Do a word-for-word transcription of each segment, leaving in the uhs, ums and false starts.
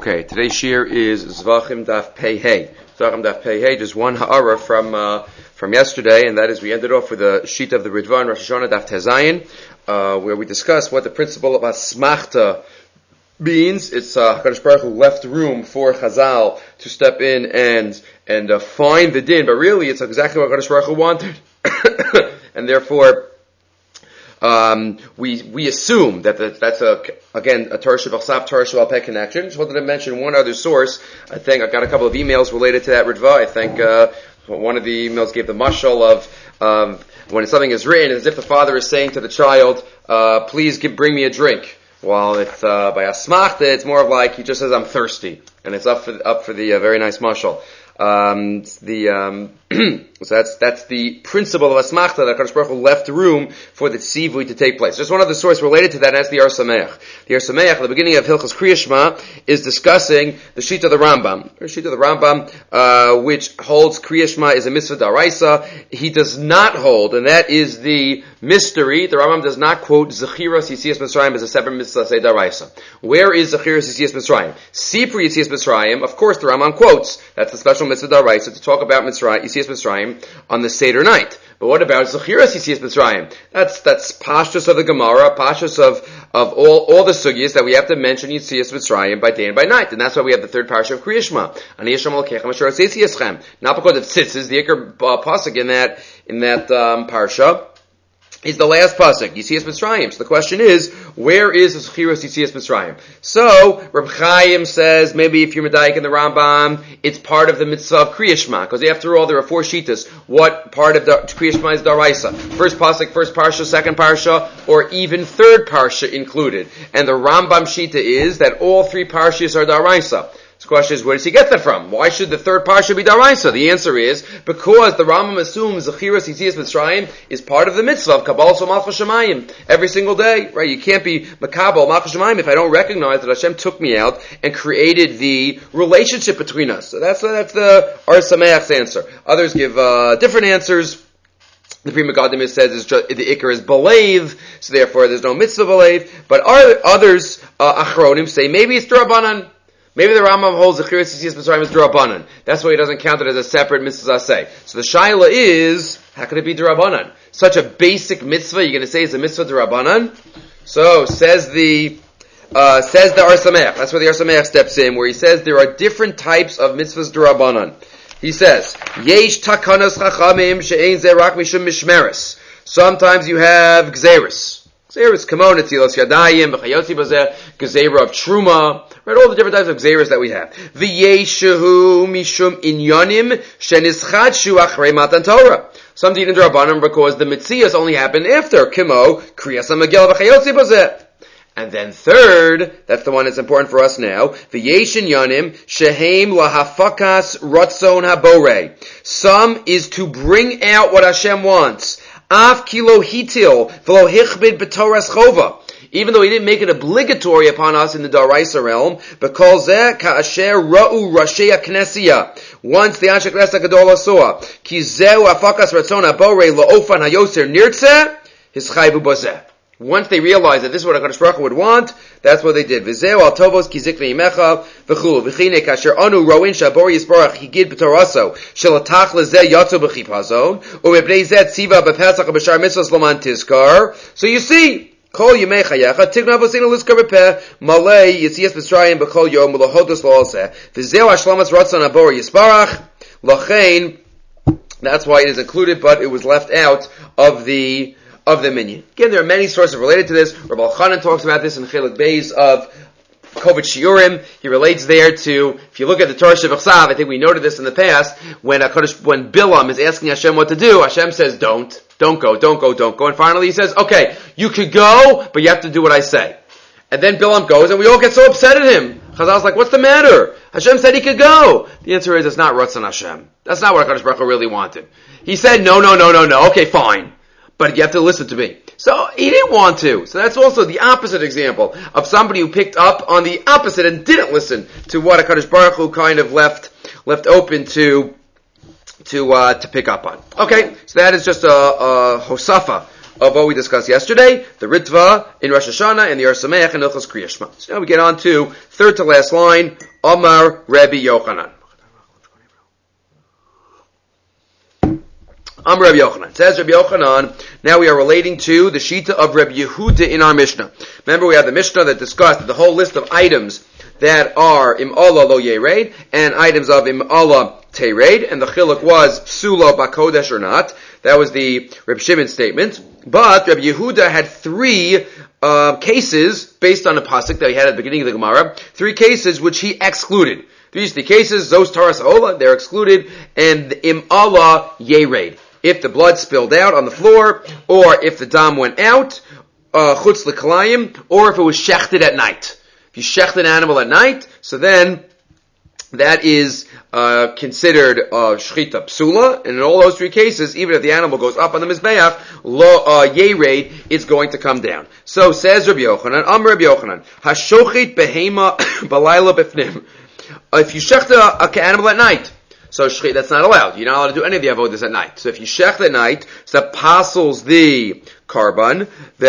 Okay, today's shir is Zvachim Daf Pei Hey. Zvachim Daf Pei Hey, just one ha'ara from uh, from yesterday, and that is we ended off with the sheet of the Ritva in Rosh Hashanah Daf Tezayin, uh, where we discussed what the principle of Asmachta means. It's uh, HaKadosh Baruch Hu left room for Chazal to step in and and uh, find the din, but really it's exactly what HaKadosh Baruch Hu wanted, and therefore Um, we we assume that the, that's a again a Torah Shebachsav Torah Shebalpeh connection. Just wanted to mention one other source. I think I got a couple of emails related to that Ritva. I think uh, one of the emails gave the mashal of um, when something is written as if the father is saying to the child, uh, "Please give, bring me a drink." While it's uh, by Asmachta, it's more of like he just says, "I'm thirsty," and it's up for up for the uh, very nice mashal. Um, the um, so that's that's the principle of Asmachta that HaKadosh Baruch Hu left room for the tzivui to take place. Just one other source related to that, and that's the Or Sameach. The Or Sameach at the beginning of Hilchos Kriya Shema is discussing the sheet of the Rambam. The sheet of the Rambam, uh, which holds Kriya Shema is a mitzvah daraisa. He does not hold, and that is the mystery. The Rambam does not quote Zechiras Yitzias Mitzrayim as a separate mitzvah say daraisa. Where is Zechiras Yitzias Mitzrayim? Sipri Yitzias Mitzrayim. Of course, the Rambam quotes. That's the special mitzvah daraisa to talk about Mitzrayim, Yitzias Mitzrayim on the Seder night. But what about Zechiras Yitzias Mitzrayim? That's that's pashtus of the Gemara, pashtus of of all all the sugyas that we have to mention Yitzias Mitzrayim by day and by night, and that's why we have the third parsha of Kriya Shema. Ani Yishem Alkeichem Asher Atzitzi Yeschem. Not because of tzitzis, the ikar uh, pasuk in that in that um, parsha is the last pasuk, Yitzias Mitzrayim. So the question is, where is the Zechiras Yitzias Mitzrayim? So, Reb Chaim says, maybe if you're Medayik in the Rambam, it's part of the mitzvah of Kriya Shema, because after all, there are four shitas. What part of the Kriya Shema is Daraisa? First pasuk, first parsha, second parsha, or even third parsha included. And the Rambam shita is that all three parshas are Daraisa. The question is, where does he get that from? Why should the third parsha be daraisa? The answer is, because the Rambam assumes Zechiras Yitzias Mitzrayim is part of the mitzvah of Kabbalah Malchus Shemayim every single day, right? You can't be Makabal Malchus Shemayim if I don't recognize that Hashem took me out and created the relationship between us. So that's, that's the Or Sameach's answer. Others give, uh, different answers. The Pri Megadim says is just, the ikar is believe, so therefore there's no mitzvah believe. But others, uh, Achronim say maybe it's D'Rabbanan. Maybe the Rambam holds Zechiras Yitzias Mitzrayim as D'Rabbanan. That's why he doesn't count it as a separate mitzvah say. So the shaila is, how could it be D'Rabbanan? Such a basic mitzvah, you're going to say it's a mitzvah D'Rabbanan? So, says the, uh, says the Or Sameach. That's where the Or Sameach steps in, where he says there are different types of mitzvahs D'Rabbanan. He says, Yesh takanas chachamim she'ein ze rak mishum mishmeres. Sometimes you have gzeris. Gzeris, kamon, etzilos yadayim, b'chayotzi bazeh, gezerah of truma, right, all the different types of gzeras that we have. V'yeshehu mishum inyanim shenischadchu achrei matan Torah. Some din in D'Rabbanan because the mitzias only happen after, kimo, kriyas ha-megillah b'chayotzi bazeh. And then third, that's the one that's important for us now, v'yesh inyanim shehem lahafakas ratzon habore. Some is to bring out what Hashem wants. Af kilo hitil v'lo hichbid b'toras chova. Even though he didn't make it obligatory upon us in the Daraisa realm, because zeh ka'asher ra'u rashei ha'knesiya. Once the Anshe Knesset Gadol saw, ki zeu afakas ratzon habore la'ofan hayoser nirtzeh, his chayvu bozeh. Once they realized that this is what HaKadosh Baruch Hu would want, that's what they did. V'zeu al tovos ki zik v'imecha v'chulu v'chine kasher anu ro'in shabor yisbarach higid b'toraso shelatach lezeh yatzu b'chipazon u'mebnei zeh tziva b'pesach b'shar mitzvahs loman tizkar. So you see, kol yimei chayecha tigna v'sinu lizkar b'peh malei yitzias b'srayim b'kol yom u'lohodos lo'olzeh v'zeu hashlomas ratzon habor yisbarach lachein. That's why it is included, but it was left out of the of the minyan. Again, there are many sources related to this. Rabbi Elchanan talks about this in Chelik Beis of Kovet Shiurim. He relates there to, if you look at the Torah Shebachsav, I think we noted this in the past, when HaKadosh, when Bilam is asking Hashem what to do, Hashem says, don't, don't go, don't go, don't go. And finally he says, okay, you could go, but you have to do what I say. And then Bilam goes, and we all get so upset at him. Chazal's like, what's the matter? Hashem said he could go. The answer is, it's not Ratzon Hashem. That's not what HaKadosh Baruch Hu really wanted. He said, no, no, no, no, no, okay, fine. But you have to listen to me. So he didn't want to. So that's also the opposite example of somebody who picked up on the opposite and didn't listen to what HaKadosh Baruch Hu kind of left left open to to uh, to pick up on. Okay, so that is just a, a hosafa of what we discussed yesterday, the Ritva in Rosh Hashanah and the Or Sameach and Hilchos Kriya Shema. So now we get on to third to last line Amar Rabbi Yochanan. Amar Rabbi Yochanan. Says Rabbi Yochanan, now we are relating to the Shita of Rabbi Yehuda in our Mishnah. Remember, we have the Mishnah that discussed the whole list of items that are im Allah lo yered and items of im Allah tered, and the chiluk was psula bakodesh or not. That was the Reb Shimon statement. But Rabbi Yehuda had three uh, cases based on a pasuk that he had at the beginning of the Gemara. Three cases which he excluded. These three cases, those taras ola, they're excluded, and the im Allah yered. If the blood spilled out on the floor, or if the dam went out, uh, chutz l'kalayim, or if it was shechted at night. If you shecht an animal at night, so then that is uh, considered uh, shchita psula, and in all those three cases, even if the animal goes up on the mizbeach, lo uh, yered, it's going to come down. So says Rabbi Yochanan, Am Rabbi Yochanan, hashochit behema balayla bifnim. If you shecht an animal at night, so shchit, that's not allowed. You're not allowed to do any of the avodas at night. So if you shecht at night, so that passes the carbon,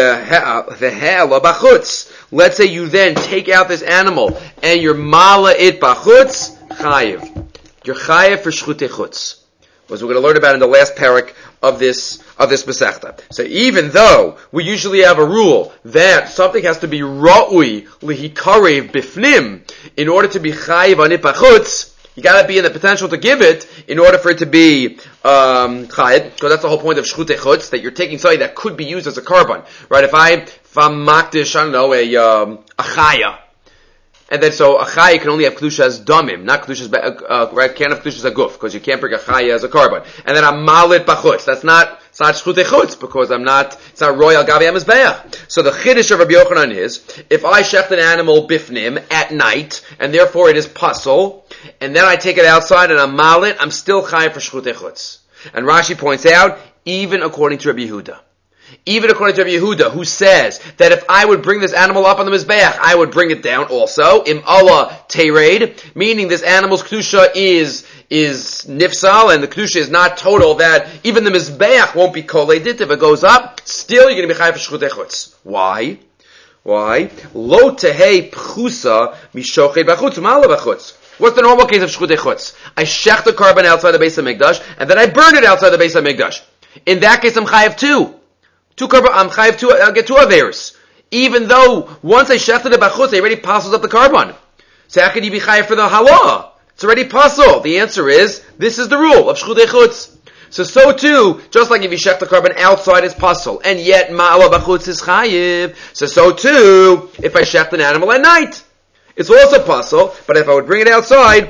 the the ha'ala bachutz. Let's say you then take out this animal and you're mala it bachutz, chayiv. You're chayiv for shchutei chutz. As we're going to learn about in the last parak of this of this Masechta. So even though we usually have a rule that something has to be ra'ui lihikarev bifnim in order to be chayiv on it bachutz, you gotta be in the potential to give it in order for it to be um chayiv, because that's the whole point of shchutei chutz, that you're taking something that could be used as a carbon, right? If I if I'm makdish, I don't know, a um, a chaya, and then so a chaya can only have kedusha as damim, not kedusha as uh, right? Can't have kedusha as a guf, because you can't bring a chaya as a carbon. And then I'm malit bachutz. That's not it's not shchutei chutz, because I'm not it's not royal gavi amizbeach. So the chiddush of Rabbi Yochanan is if I shecht an animal bifnim at night, and therefore it is pasul, and then I take it outside and I'm malit, I'm still chayiv for shchutei chutz. And Rashi points out, even according to Rabbi Yehuda. Even according to Rabbi Yehuda, who says that if I would bring this animal up on the mizbeach, I would bring it down also. Im Allah tered, meaning this animal's kedusha is is nifsal, and the kedusha is not total, that even the mizbeach won't be koledit. If it goes up, still you're going to be chayiv for shchutei chutz. Why? Why? Lo tehei pchusa mishochet bachutz mala bachutz. What's the normal case of shchutei chutz? I shech the carbon outside the base of Mikdash, and then I burn it outside the base of Mikdash. In that case, I'm chayiv too. Two carbon, I'm chayiv two, I'll get two averos. Even though, once I shechted the bachutz, it already passes up the carbon. So how can you be chayiv for the halah? It's already pasul. The answer is, this is the rule of shchutei chutz. So, so too, just like if you shech the carbon outside is pasul, and yet ma'ala bachutz is chayiv. So, so too, if I shecht an animal at night, it's also pasul, but if I would bring it outside,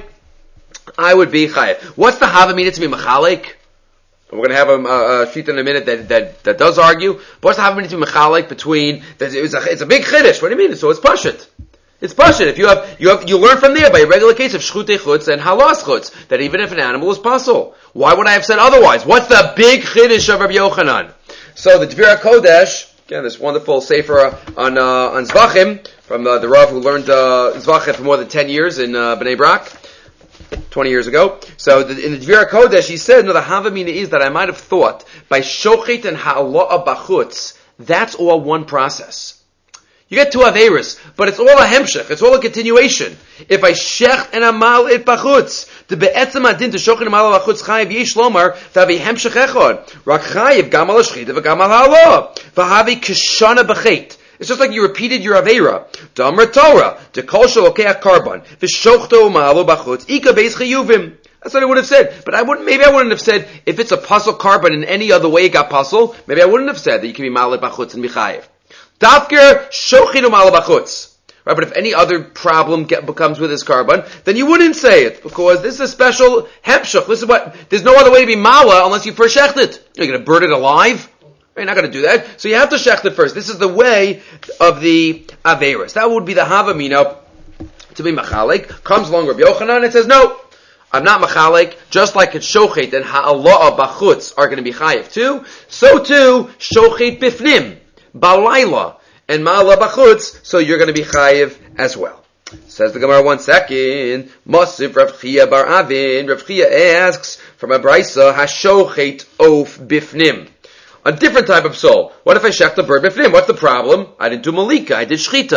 I would be chayiv. What's the havamina to be machalik? We're going to have a, a sheet in a minute that, that, that does argue. But what's the havamina to be machalik between, it's a, it's a big chiddush. What do you mean? So it's pashut. It's pashut. If you have, you have, you learn from there by a regular case of shchutei chutz and halas chutz, that even if an animal is pasul, why would I have said otherwise? What's the big chiddush of Rabbi Yochanan? So the Dvir HaKodesh, again, this wonderful sefer on, uh, on Zvachim, from uh, the Rav who learned, uh, Zvachim for more than ten years in, uh, Bnei Brak, twenty years ago. So the, in the Dvir HaKodesh, he said, no, the havamina is that I might have thought, by shochet and ha'ala'a bachutz, that's all one process. You get two averis, but it's all a hemshech. It's all a continuation. If I shecht and amal it bachutz, the be'etzem adin to shochet and amal bachutz chayiv yesh lomar v'havi hemshech echad. Rak chayiv gam al hashchita v'gam al ha'ala v'havi kishana b'chet. It's just like you repeated your avera. Damra Torah to kol shalokeach carbon v'shochto ma'alo bachutz ika beis chiyuvim. That's what I would have said. But I wouldn't, maybe I wouldn't have said, if it's a pasul carbon in any other way it got pasul, maybe I wouldn't have said that you can be ma'al bachutz and be chayiv. Dafker shochinu malabachutz. Right, but if any other problem get, becomes with this carbon, then you wouldn't say it, because this is a special hemshach. This is what, there's no other way to be mala unless you first shecht it. You're going to burn it alive? You're not going to do that. So you have to shecht it first. This is the way of the averis. That would be the havamina to be machalik. Comes along Rabbi Yochanan and says, no, I'm not machalik. Just like it's shochet and ha'ala'a bachutz are going to be chayiv too, so too, shochet bifnim. Balayla and Ma'ala Bachutz, so you're going to be chayiv as well. Says the Gemara, one second. Mosif Rav Chia bar Avin. Rav Chia asks from a brisa, Hashochet of bifnim. A different type of soul. What if I shech the bird bifnim? What's the problem? I didn't do malika, I did shchita.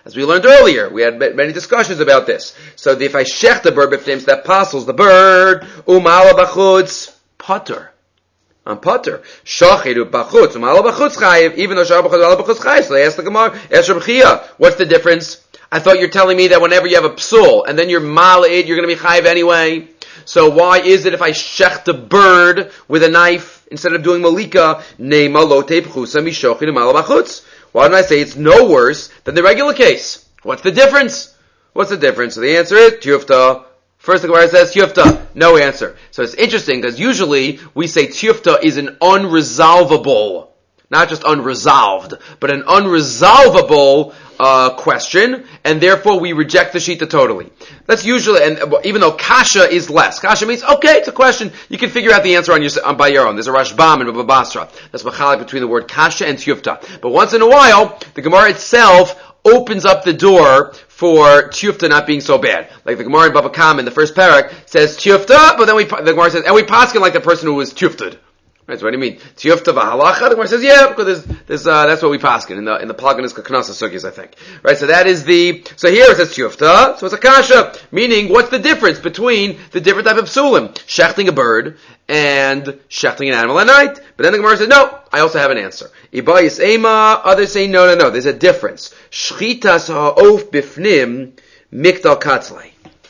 As we learned earlier, we had many discussions about this. So if I shech the bird b'fnim, so that passes the bird, umala b'chutz, potter. I'm potter. Shachidu b'chutz, umala b'chutz chayiv, even though shach b'chutz, umala b'chutz chayiv. So they asked the Gemara, Esher b'chiyah, what's the difference? I thought you're telling me that whenever you have a psul, and then you're malid, you're going to be chayiv anyway. So why is it if I shech the bird with a knife, instead of doing malika, neima lo tepchusa mishochid umala b'chutz? Why don't I say it's no worse than the regular case? What's the difference? What's the difference? So the answer is tiyufta. First the Gemara says tiyufta. No answer. So it's interesting because usually we say tiyufta is an unresolvable, not just unresolved, but an unresolvable uh, question, and therefore we reject the shita totally. That's usually, and even though kasha is less, kasha means okay, it's a question. You can figure out the answer on your on, by your own. There's a Rashbam and Baba Basra. That's machalik between the word kasha and tiyufta. But once in a while, the Gemara itself opens up the door for tiyufta not being so bad. Like the Gemara in Baba Kam in the first parak says tiyufta, but then we the Gemara says, and we paskin like the person who was tiyufted. Right, so what do you mean? Tiyufta v'halacha? The Gemara says, yeah, because there's, there's, uh, that's what we paskin in the, in the Plaganis Kaknasa Sugis, I think. Right, so that is the, so here it says tiyufta, so it's a kasha, meaning what's the difference between the different type of psulim? Shechting a bird and shechting an animal at night. But then the Gemara says, no, I also have an answer. Ibayis ema, others say, no, no, no, there's a difference. Shchitas ha'of bifnim mikdal katzlei.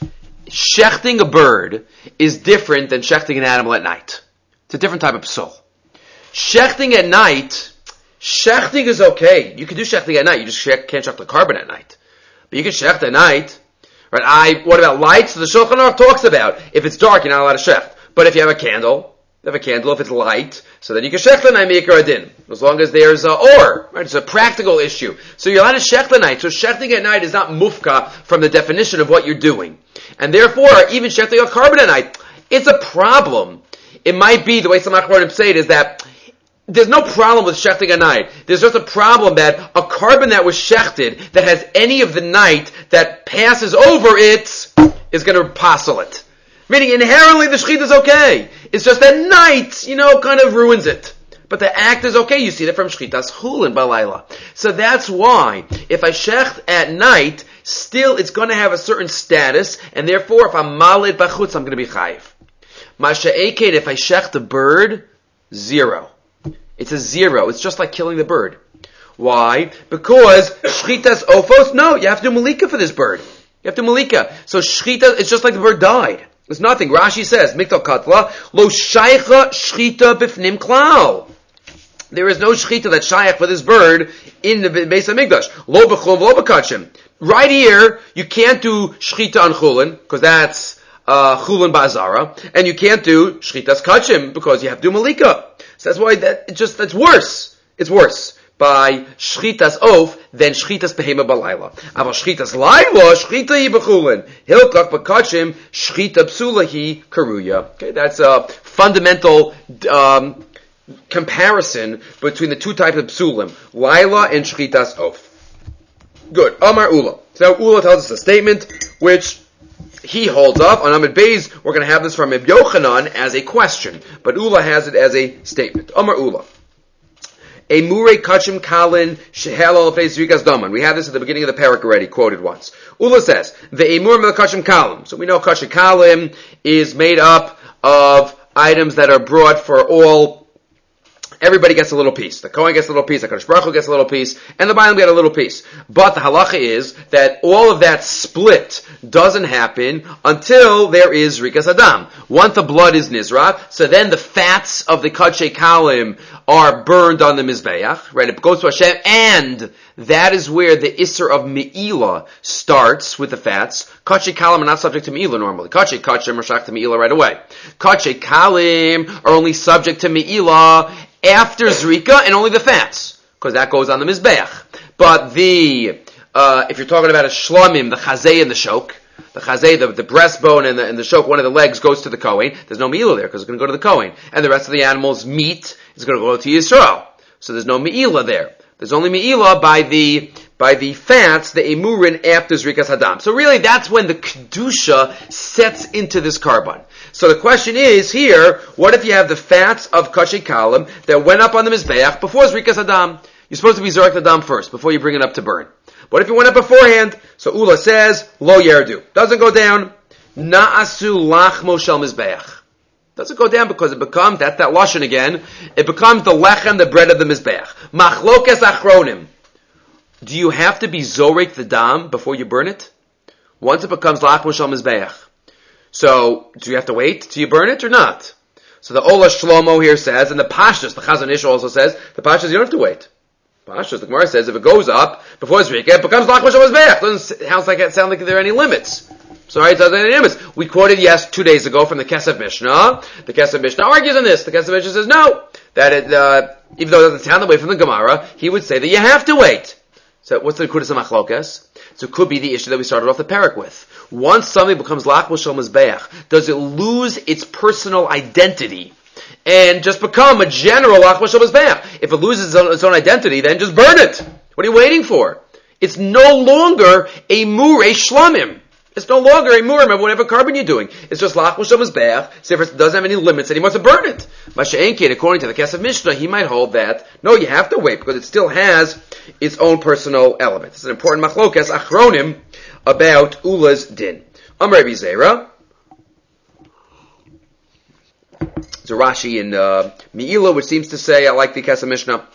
Shechting a bird is different than shechting an animal at night. It's a different type of psul. Shechting at night, shechting is okay. You can do shechting at night. You just shech, can't shech the carbon at night. But you can shecht at night. Right? I, what about lights? So the Shulchan Aruch talks about if it's dark, you're not allowed to shecht. But if you have a candle, you have a candle, if it's light, so then you can shecht the night, make a din. As long as there's a or. Right? It's a practical issue. So you're allowed to shecht the night. So shechting at night is not mufka from the definition of what you're doing. And therefore, even shechting a carbon at night, it's a problem. It might be, the way some Achronim say it, is that there's no problem with shechting a night. There's just a problem that a carbon that was shechted, that has any of the night that passes over it, is going to passel it. Meaning, inherently, the shechit is okay. It's just that night, you know, kind of ruins it. But the act is okay. You see that from shchitas chulin balayla. So that's why, if I shecht at night, still it's going to have a certain status, and therefore, if I'm malid bachutz, I'm going to be chayiv. Masha'eked, if I shech the bird, zero. It's a zero. It's just like killing the bird. Why? Because shchitas ofos, no, you have to do malika for this bird. You have to malika. So shchita, it's just like the bird died. It's nothing. Rashi says, miktal katla, lo shaycha shchita bifnim klal. There is no shchita that's shayach for this bird in the Beis HaMikdash. Lo b'chol, lo b'kachim. Right here, you can't do shchita on chulin, because that's Uh, chulin ba'azara, and you can't do shchitas kachim because you have to do malika. So that's why that it just that's worse. It's worse by shchitas of than shchitas behema balayla. Aval shchitas layla shchita hi b'chulin hilkach b'kachim shchita psula hi karuya. Okay, that's a fundamental um, comparison between the two types of psulim, layla and shchitas of. Good. Amar Ula. So Ula tells us a statement which he holds up. On Amid Beis, we're going to have this from Ibn Yochanan as a question, but Ula has it as a statement. Amar Ula. A murei kachim kalin shehel al fei zrikas daman. We have this at the beginning of the parak already, quoted once. Ula says, the emur mel kachim kalim. So we know kachim kalim is made up of items that are brought for all. Everybody gets a little piece. The Kohen gets a little piece, the Kadosh Baruch Hu gets a little piece, and the Bailam get a little piece. But the halacha is that all of that split doesn't happen until there is Rikas Adam. Once the blood is Nizrat, so then the fats of the Kachei Kalim are burned on the Mizbeach, right? It goes to Hashem, and that is where the Isser of Me'ilah starts with the fats. Kachei Kalim are not subject to Me'ilah normally. Kachei Kachim are subject to Me'ilah right away. Kachei Kalim are only subject to Me'ilah after Zrika, and only the fats, because that goes on the Mizbeach. But the, uh, if you're talking about a Shlomim, the Chazei and the Shok, the Chazei, the, the breastbone and the, and the Shok, one of the legs goes to the Kohen. There's no Me'ilah there, because it's going to go to the Kohen. And the rest of the animal's meat is going to go to Yisrael. So there's no Me'ilah there. There's only Me'ilah by the, by the fats, the Emurin after Zrikas Hadam. So really, that's when the Kedusha sets into this carbon. So the question is here, what if you have the fats of Kachei Kalim that went up on the Mizbeach before Zrikas Hadam? You're supposed to be Zorak Hadam first, before you bring it up to burn. What if you went up beforehand? So Ula says, lo yerdu. Doesn't go down. Na'asu lachmo shel mizbeach. Doesn't go down because it becomes, that's that lashon again, it becomes the lechem, the bread of the mizbeach. Machlokes achronim. Do you have to be zorek the dam before you burn it? Once it becomes lachmo shel mizbeach. So, do you have to wait till you burn it or not? So the Ola Shlomo here says, and the Pashtus, the Chazon Ish also says, the Pashtus, you don't have to wait. Pashtus, the Gemara says, if it goes up before Zrika, it becomes lachmo shel mizbeach. Doesn't sound like, sound like there are any limits. Sorry, it doesn't have any limits. We quoted, yes, two days ago from the Kesef Mishnah. The Kesef Mishnah argues on this. The Kesef Mishnah says, no, that it, uh, even though it doesn't sound the way from the Gemara, he would say that you have to wait. So what's the Nekudas HaMachlokas? So it could be the issue that we started off the parak with. Once something becomes lachmo shel mizbeach, does it lose its personal identity and just become a general lachmo shel mizbeach? If it loses its own, its own identity, then just burn it. What are you waiting for? It's no longer a murei shlamim. It's no longer a murim of whatever carbon you're doing. It's just lachmo shel mizbeach. So if it doesn't have any limits, and he wants to burn it. Masha'enkin, according to the Kesef Mishnah, he might hold that no, you have to wait because it still has its own personal element. It's an important machlokas achronim about Ula's din. Amar Rabbi Zera. It's a Rashi in uh, Meila, which seems to say, I like the Kesef Mishnah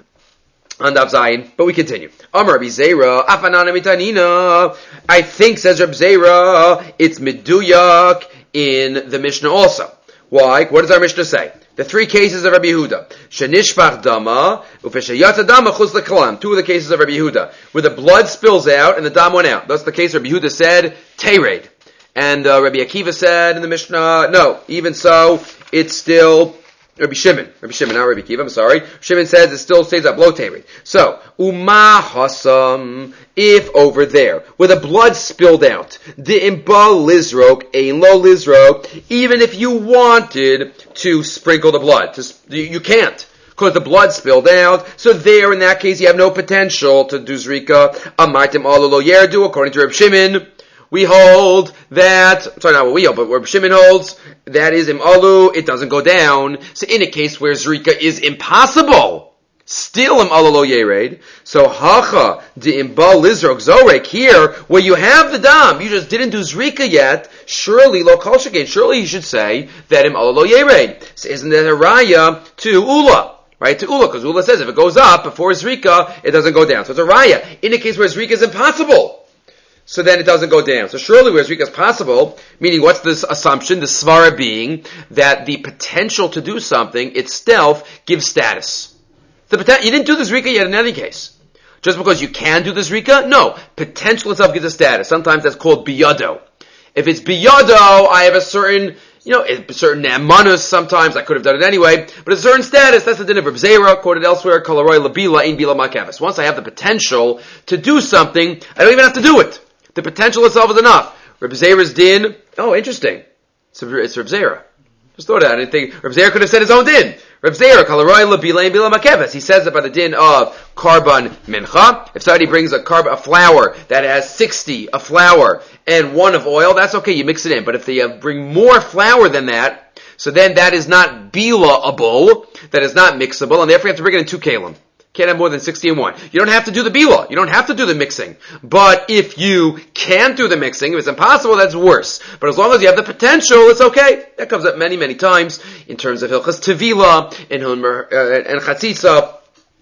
on Daf Zayin, but we continue. Amar Rabbi Zera, afanana mitanina. I think, says Rabbi Zera, it's meduyak in the Mishnah also. Why? What does our Mishnah say? The three cases of Rabbi Yehuda. Shenishpach dama, ufeshayata dama chus lekalam. Two of the cases of Rabbi Yehuda, where the blood spills out and the dam went out. That's the case Rabbi Yehuda said, tered. And uh, Rabbi Akiva said in the Mishnah, no, even so, it's still Rabbi Shimon, Rabbi Shimon, not Rabbi Akiva, I'm sorry. Shimon says it still stays up low tered. So, uma hasam, if over there, where the blood spilled out, the imba lizrok, ein lo lizrok, even if you wanted to sprinkle the blood, to, you can't. Because the blood spilled out, so there, in that case, you have no potential to do zrika. Amartim alo lo yerdu, according to Rabbi Shimon. We hold that, sorry, not what we hold, but where Shimon holds, that is im alu, it doesn't go down. So in a case where zrika is impossible, still im alu lo yered. So hacha de imba lizrok zorek, here, where you have the dam, you just didn't do zrika yet, surely lo kol shekain, surely you should say that im alu lo yered. So isn't that a raya to Ula? Right, to Ula, because Ula says if it goes up before zrika, it doesn't go down. So it's a raya. In a case where zrika is impossible, so then it doesn't go down. So surely where zrika is possible, meaning what's this assumption, the svara being that the potential to do something itself gives status. The poten- you didn't do the zrika yet in any case. Just because you can do the zrika? No. Potential itself gives a status. Sometimes that's called biyado. If it's biyado, I have a certain, you know, a certain amanus sometimes, I could have done it anyway, but a certain status, that's the din of Reb Zera, quoted elsewhere, kalaroy labila in bila makavis. Once I have the potential to do something, I don't even have to do it. The potential itself is enough. Reb Zera's din, oh, interesting. It's, it's Reb Zera. Just thought of that. I didn't think, Reb Zera could have said his own din. Reb Zera, kalaroy labila in bila makavis. He says that by the din of karban mincha. If somebody brings a carb, a flour that has sixty, a flour, and one of oil, that's okay, you mix it in. But if they uh, bring more flour than that, so then that is not bila-able, that is not mixable, and therefore you have to bring it in two kalim. Can't have more than sixty and one. You don't have to do the bila. You don't have to do the mixing. But if you can't do the mixing, if it's impossible, that's worse. But as long as you have the potential, it's okay. That comes up many, many times in terms of Hilchas Tevila, and, uh, and Chatzitza,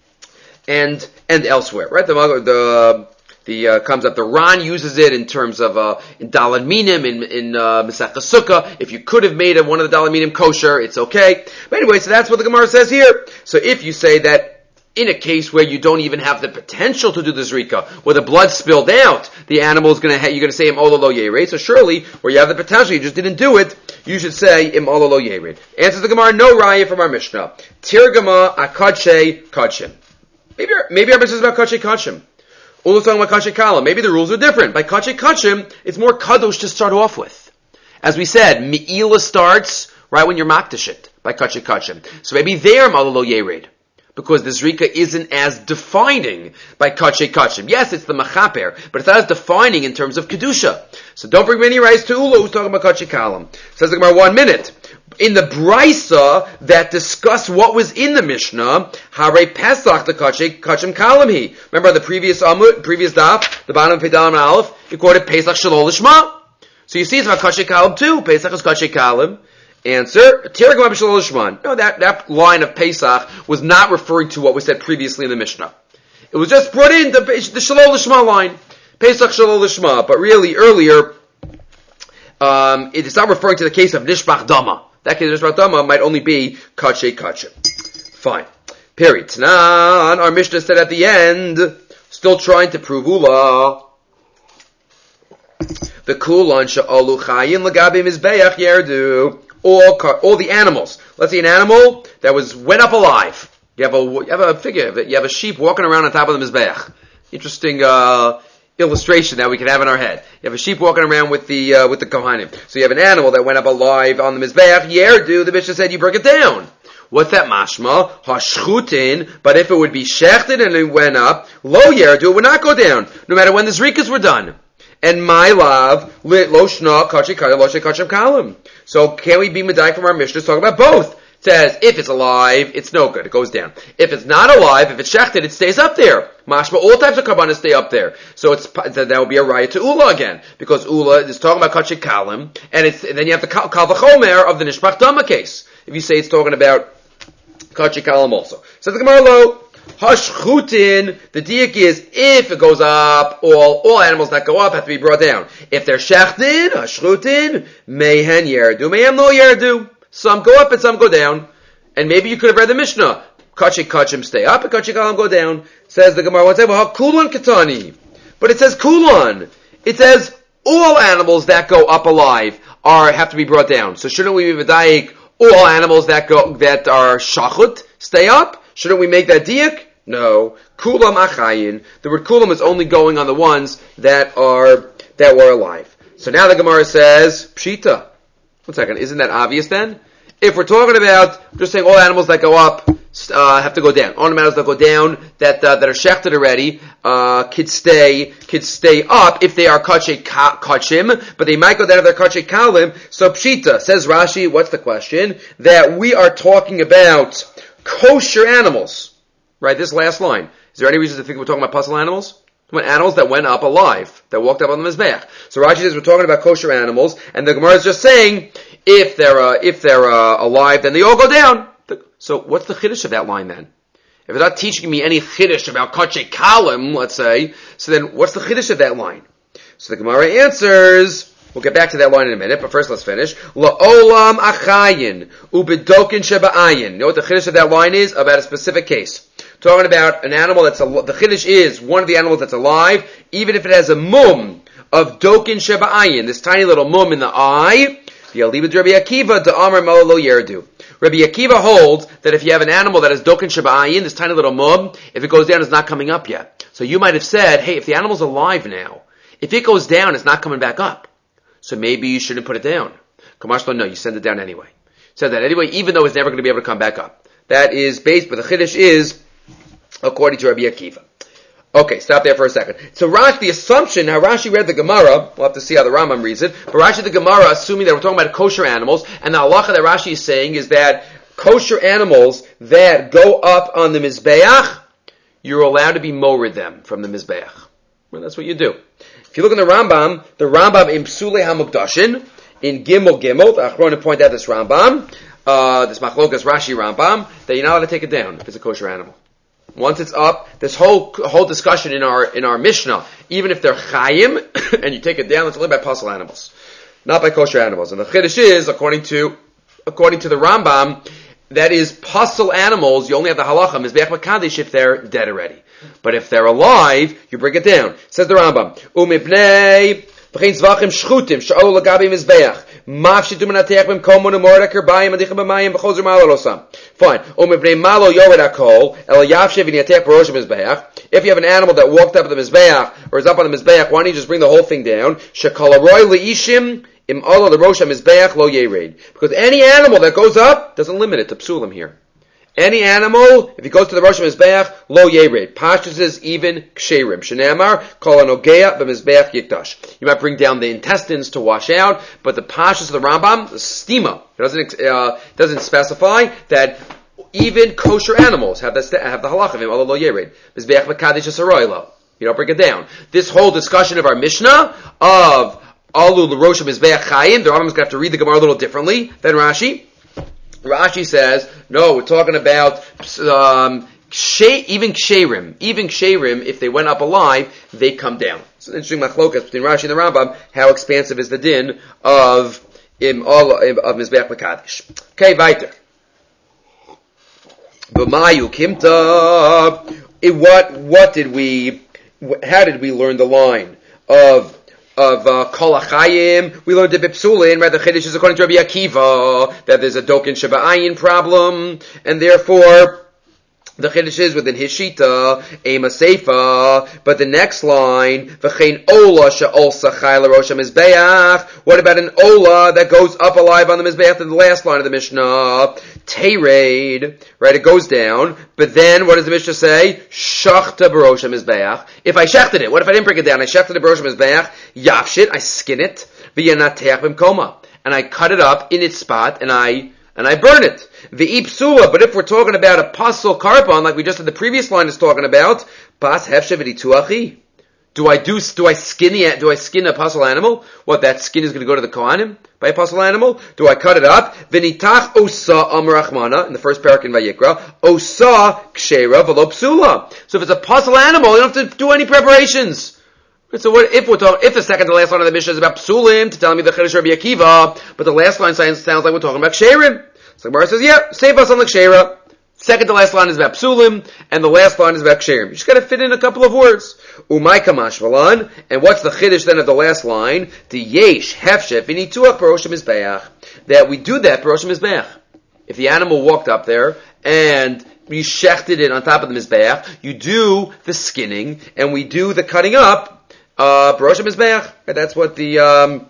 and, and elsewhere. Right? The, the, the, uh, comes up, the Ran uses it in terms of, uh, in Dalad Minim, in, in, uh, Masechta Sukkah. If you could have made one of the Dalad Minim kosher, it's okay. But anyway, so that's what the Gemara says here. So if you say that, in a case where you don't even have the potential to do the zrika, where the blood spilled out, the animal is going to, ha- you're going to say im olo lo yered. So surely, where you have the potential, you just didn't do it, you should say im olo lo yered. Answers the Gemara, no raya from our Mishnah. Tirgama akadshe kachim. Maybe our, maybe our Mishnah is about kadshe kachim. Ula's talking about kadshe kala. Maybe the rules are different. By kadshe kachim, it's more kadosh to start off with. As we said, me'ila starts right when you're makdash it by kadshe kachim. So maybe there im olo lo yered. because the zrika isn't as defining by kachei kachim. Yes, it's the machaper, but it's not as defining in terms of kedusha. So don't bring many rice to Ula who's talking about kachei kalam. Says the Gemara, one minute. In the brisa that discussed what was in the Mishnah, Hare Pesach the kachei kachim kalam he. Remember the previous amud, previous daf, the bottom of Pedalam and Aleph, he quoted Pesach Shalol Lishma. So you see it's about kachei kalam too. Pesach is kachei kalam. Answer, Tiragam Shalol Lishman. No, that, that line of Pesach was not referring to what was said previously in the Mishnah. It was just brought in the, the Shalol Lishma line. Pesach Shalol Lishma. But really, earlier, um, it's not referring to the case of Nishbach Dama. That case of Nishbach Dama might only be Kachei Kachim. Fine. Period. Tanan, our Mishnah said at the end, still trying to prove Ula. The Kulan Sha'alu Chayin Lagabi Mizbeach Yerdu. All, car, all the animals. Let's say an animal that was went up alive. You have a you have a figure. You have a sheep walking around on top of the mizbeach. Interesting uh, illustration that we can have in our head. You have a sheep walking around with the uh, with the kohanim. So you have an animal that went up alive on the mizbeach. Yerdu, the Mishnah said you break it down. What's that mashma? Hashchutin. But if it would be shechted and it went up, lo yerdu, it would not go down, no matter when the zrikas were done. And my love, lo shna kachei kachim lo kachim kalim. So can we be medayik from our Mishnah talking about both? It says, if it's alive, it's no good, it goes down. If it's not alive, if it's shechted, it stays up there. Mashma, all types of karbanos stay up there. So it's that will be a riot to Ula again. Because Ula is talking about kachei kalim, and it's and then you have the kal v'chomer of the nishbach dama case. If you say it's talking about kachei kalim also. So the Gemara lo, hashchutin, the diak is, if it goes up, all, all animals that go up have to be brought down. If they're shechted, hashchutin, mehen yerdu, mehem no yerdu. Some go up and some go down. And maybe you could have read the Mishnah. Kachei kachim stay up and kachei kalim go down. Says the Gemara, what's that? Kulan katani. But it says kulan. It says all animals that go up alive are, have to be brought down. So shouldn't we be v'dayik all animals that go, that are shachut stay up? Shouldn't we make that diak? No. Kulam achayin. The word kulam is only going on the ones that are, that were alive. So now the Gemara says, pshita. One second, isn't that obvious then? If we're talking about, just saying all animals that go up, uh, have to go down. All animals that go down, that, uh, that are shechted already, uh, could stay, could stay up if they are kachei kachim, but they might go down if they're kachei kalim. So pshita, says Rashi, what's the question? That we are talking about kosher animals. Right, this last line. Is there any reason to think we're talking about puzzle animals? When animals that went up alive, that walked up on the mizbeach. So Rashi says we're talking about kosher animals, and the Gemara is just saying, if they're, uh, if they're, uh, alive, then they all go down. So what's the chiddush of that line then? If it's not teaching me any chiddush about kachei kalim, let's say, so then what's the chiddush of that line? So the Gemara answers, we'll get back to that line in a minute, but first let's finish. La'olam achayin, ubedokin sheba'ayin. You know what the chiddush of that line is? About a specific case. Talking about an animal that's, al- the chiddush is one of the animals that's alive, even if it has a mum of dokin sheba'ayin, this tiny little mum in the eye. The Alibad Rabbi Akiva, the Amar Malalo Yerdu. Rabbi Akiva holds that if you have an animal that has dokin sheba'ayin, this tiny little mum, if it goes down, it's not coming up yet. So you might have said, hey, if the animal's alive now, if it goes down, it's not coming back up. So maybe you shouldn't put it down. Kamashma, no, you send it down anyway. Said that anyway, even though it's never going to be able to come back up. That is based, but the chiddush is according to Rabbi Akiva. Okay, stop there for a second. So Rashi, the assumption, how Rashi read the Gemara, we'll have to see how the Rambam reads it, but Rashi the Gemara, assuming that we're talking about kosher animals, and the halacha that Rashi is saying is that kosher animals that go up on the Mizbeach, you're allowed to be morid them from the Mizbeach. Well, that's what you do. If you look in the Rambam, the Rambam in Psule HaMukdashin, in Gimel Gimel, the Achronim point out this Rambam, uh, this Machlokas Rashi Rambam, that you're not allowed to take it down if it's a kosher animal. Once it's up, this whole whole discussion in our in our Mishnah, even if they're chayim and you take it down, it's only by puzzle animals, not by kosher animals. And the chiddush is, according to according to the Rambam, that is puzzle animals. You only have the halacha mizbeach makadesh if they're dead already. But if they're alive, you bring it down. Says the Rambam, umipnei v'chein zvachim shchutim sh'ol lagabi mizbeach. Fine. If you have an animal that walked up at the Mizbeach, or is up on the Mizbeach, why don't you just bring the whole thing down? Because any animal that goes up doesn't limit it to psulim here. Any animal, if he goes to the Rosh Mizbeach, lo yered. Pashtus is even ksherim. Shenamar, kol anogea b'mizbeach yikdash. You might bring down the intestines to wash out, but the Pashtus of the Rambam, the stima, it doesn't, uh, doesn't specify that even kosher animals have the, have the halach of him, although lo yered. Mizbeach mekadesh asaroyla. You don't break it down. This whole discussion of our Mishnah, of alu l'rosh mizbeach chayim, the Rambam's going to have to read the Gemara a little differently than Rashi. Rashi says, no, we're talking about um, kshe, even ksherim. Even ksherim, if they went up alive, they come down. It's an interesting machlokas between Rashi and the Rambam. How expansive is the din of im, all, of Mizbeach Mekadesh? Okay, weiter. B'mayu kimta. What, what did we, how did we learn the line of Of uh, Kol HaChayim, we learned the Bipsulin, right? The Chiddush is according to Rabbi Akiva, that there's a Dokin Shaba'ayin problem, and therefore, the Chiddush is within his Shita, Ema Seifa, but the next line, V'chein Ola Sha'olsa Chayla Rosh HaMizbeach, what about an Ola that goes up alive on the Mizbeach in the last line of the Mishnah? Teiraid, right, it goes down, but then, what does the Mishnah say? Shachta Barosh HaMizbeach. If I shechted it, what if I didn't break it down? I shechted it Barosh HaMizbeach, Yafshit, I skin it, V'yanateach B'mkoma, and I cut it up in its spot, and I and I burn it. The ipsula, but if we're talking about a pasul carbon, like we just in the previous line is talking about, pas hefshe. Do I do, do I skin the, do I skin a pasul animal? What, that skin is going to go to the Kohanim by a pasul animal? Do I cut it up? V'nitach osa amrachmana, in the first parak in Vayikra, osa kshera v'lo psula. So if it's a pasul animal, you don't have to do any preparations. So what, if we're talking, if the second to last line of the Mishnah is about psulim, to tell me the Chiddush Rabbi Akiva, but the last line sounds, sounds like we're talking about ksherim. So Gemara says, yeah, save us on the kshera. Second to last line is about psulim, and the last line is about ksherim. You just gotta fit in a couple of words. Umay kamash v'lan, and what's the Chiddush then of the last line? The yesh hefshef v'nituach b'rosh mizbeach. That we do that b'rosh mizbeach. If the animal walked up there, and you shechted it on top of the mizbeach, you do the skinning, and we do the cutting up, Uh, Barosh HaMizbeach. That's what the, um,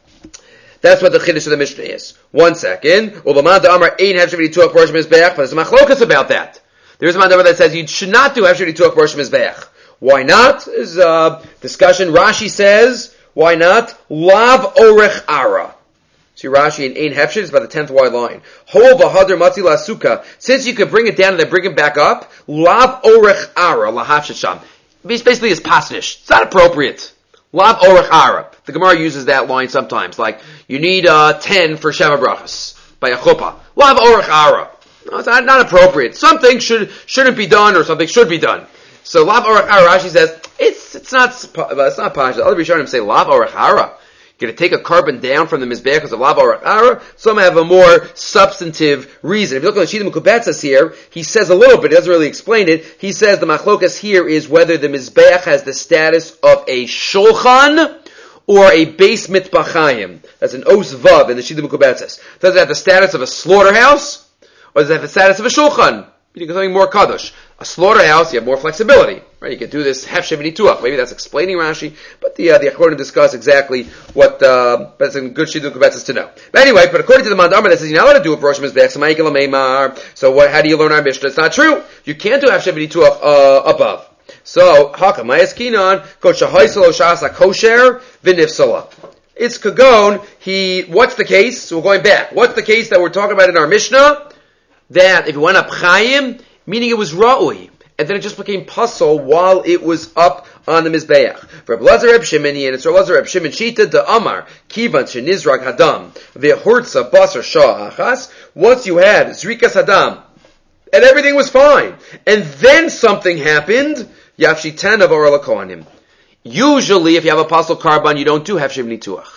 that's what the Chiddush of the Mishnah is. One second. Ulamad Amar Ein Hefshe V'nituach Barosh HaMizbeach, but there's a machlokas about that. There's a mandamar that says you should not do Hefshe V'nituach Barosh HaMizbeach. Why not? Is a discussion. Rashi says, why not? Lav Orech Ara. See Rashi in Ein Hefshe, it's about the tenth wide line. Hol V'hadar Matzi La'asuka. Since you could bring it down and then bring it back up, Lav Orech Ara, Lahaf Shesham. Basically, it's pasnish. It's not appropriate. Lav orach ara. The Gemara uses that line sometimes, like you need uh, ten for sheva brachas by a chuppah. Lav orach ara. No, it's not, not appropriate. Something should shouldn't be done, or something should be done. So lav orach ara. Rashi says it's it's not it's not pasnish. Other Rishonim say lav orach ara. You're going to take a carbon down from the mizbeach because of lav orach ara. Some have a more substantive reason. If you look at the Shita Mukubetzas here, he says a little bit, he doesn't really explain it. He says the machlokas here is whether the mizbeach has the status of a shulchan or a beis mitbachayim. That's an os vav in the Shita Mukubetzas. Does it have the status of a slaughterhouse or does it have the status of a shulchan? You can something more kadosh. A slaughterhouse, you have more flexibility, right? You can do this hefshe v'nituach. Maybe that's explaining Rashi, but the uh, the Achronim discuss exactly what. Uh, but it's a good shidduch kubetzes to know. But anyway, but according to the Mandamar that says you're not allowed to do it for Rosh Mizbeach, so what? How do you learn our Mishnah? It's not true. You can't do hefshe v'nituach uh, above. So haka mayaskinan kosh shahaisalo shasa kosher v'nifsala. It's kagon. He. What's the case? So we're going back. What's the case that we're talking about in our Mishnah? That if it went up chayim, meaning it was ra'ui, and then it just became pasol while it was up on the mizbeach. For Reb Lazar Reb Shimon, and it's Reb Lazar Reb Shimon Shita de Amar Kivan Shenizrag Hadam veHurtza Basar Shah Achas. Once you had Zrikas Hadam, and everything was fine, and then something happened. Yafshitan of Orla Kohanim. Usually, if you have a pasol carbon, you don't do hefshe v'nituach.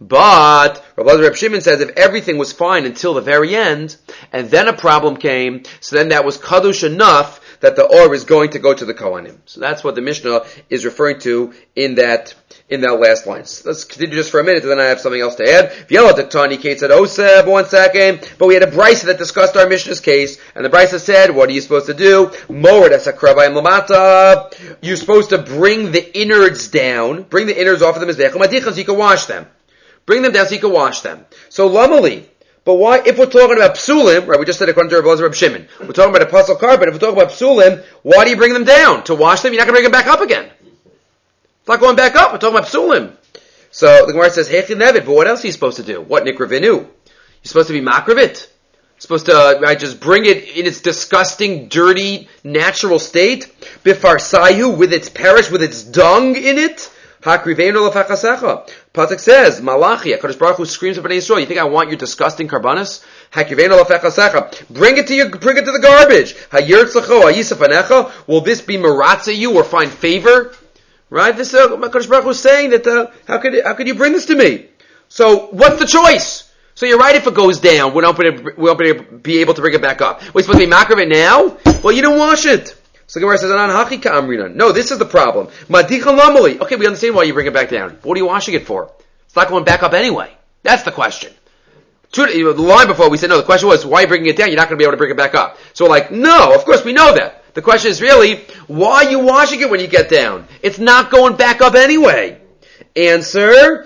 But Rabbi Reb Shimon says if everything was fine until the very end, and then a problem came, so then that was kadosh enough that the or is going to go to the Kohanim. So that's what the Mishnah is referring to in that in that last line. So let's continue just for a minute, and then I have something else to add. Kate said, "Oseb, one second." But we had a brisa that discussed our Mishnah's case, and the brisa said, "What are you supposed to do? Mored asakrabayim lamata. You're supposed to bring the innards down, bring the innards off of the mizbeach, so you can wash them." Bring them down so you can wash them. So lamali, But why, if we're talking about psulim, right, we just said according to Rabbi Elazar Reb Shimon, we're talking about apostle carpet, if we're talking about psulim, why do you bring them down? To wash them? You're not going to bring them back up again. It's not going back up, we're talking about psulim. So the Gemara says, Hechi Nevid, but what else are you supposed to do? What, Nikravinu? You're supposed to be makravit? You're supposed to, uh, right, just bring it in its disgusting, dirty, natural state? Bifarsayu, with its perish, with its dung in it? Hakriveinu lefachasecha. Pasuk says, Malachi, HaKadosh Baruch Hu screams at Bnei Yisrael, you think I want your disgusting karbanis? Hakriveinu lefechasecha. Bring it to you, bring it to the garbage. Hayirtzacho, hayisafanecha. Will this be maratza you or find favor? Right? This, uh, HaKadosh Baruch Hu is saying that, uh, how could, how could you bring this to me? So, what's the choice? So you're right, if it goes down, we don't, we don't be able to bring it back up. We're supposed to be makar of it now? Well, you don't wash it. So the Gemara says, no, this is the problem. Okay, we understand why you bring it back down. What are you washing it for? It's not going back up anyway. That's the question. The line before we said, no, the question was, why are you bringing it down? You're not going to be able to bring it back up. So we're like, no, of course we know that. The question is really, why are you washing it when you get down? It's not going back up anyway. Answer,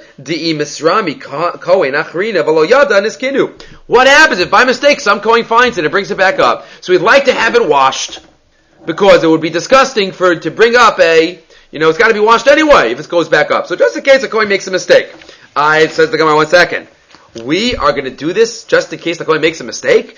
what happens if by mistake some Kohen finds it and brings it back up? So we'd like to have it washed, because it would be disgusting for to bring up a, you know, it's got to be washed anyway if it goes back up. So just in case the Kohen makes a mistake. I, it says the Gemara, one second. We are going to do this just in case the Kohen makes a mistake?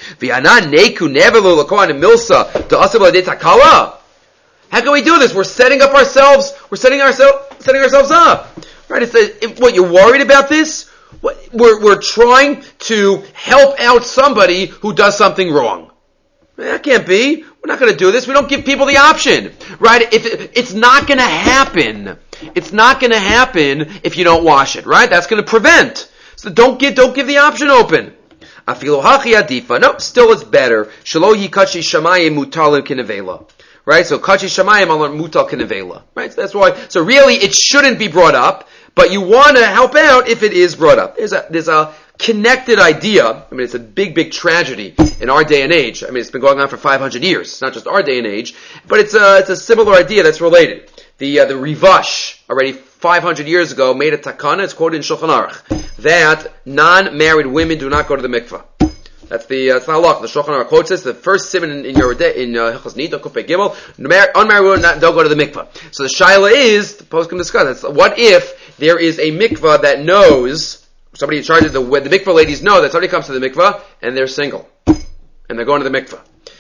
How can we do this? We're setting up ourselves, we're setting ourselves, setting ourselves up. Right? It's a, if, what, you're worried about this? What, we're, we're trying to help out somebody who does something wrong. That can't be. We're not going to do this. We don't give people the option, right? If it, it's not going to happen. It's not going to happen if you don't wash it, right? That's going to prevent. So don't give, don't give the option open. Afilu hachi adifa. No, still it's better. Shelo yikachi shamayim mutalim kinevela. Right? So kachi shamayim al mutal kinevela. Right? So that's why. So really, it shouldn't be brought up, but you want to help out if it is brought up. There's a there's a connected idea. I mean, it's a big, big tragedy in our day and age. I mean, it's been going on for five hundred years. It's not just our day and age, but it's a, it's a similar idea that's related. The, uh, the Rivash, already five hundred years ago, made a takana, it's quoted in Shulchan Aruch, that non-married women do not go to the mikveh. That's the, uh, that's the halach. The Shulchan Aruch quotes this, the first simon in, in your, in, Hilchos Nida, Kufay Gimel, unmarried women not, don't go to the mikveh. So the shaila is, the post can discuss this, what if there is a mikveh that knows, somebody in charge of the, the mikveh ladies know that somebody comes to the mikveh and they're single. And they're going to the mikveh.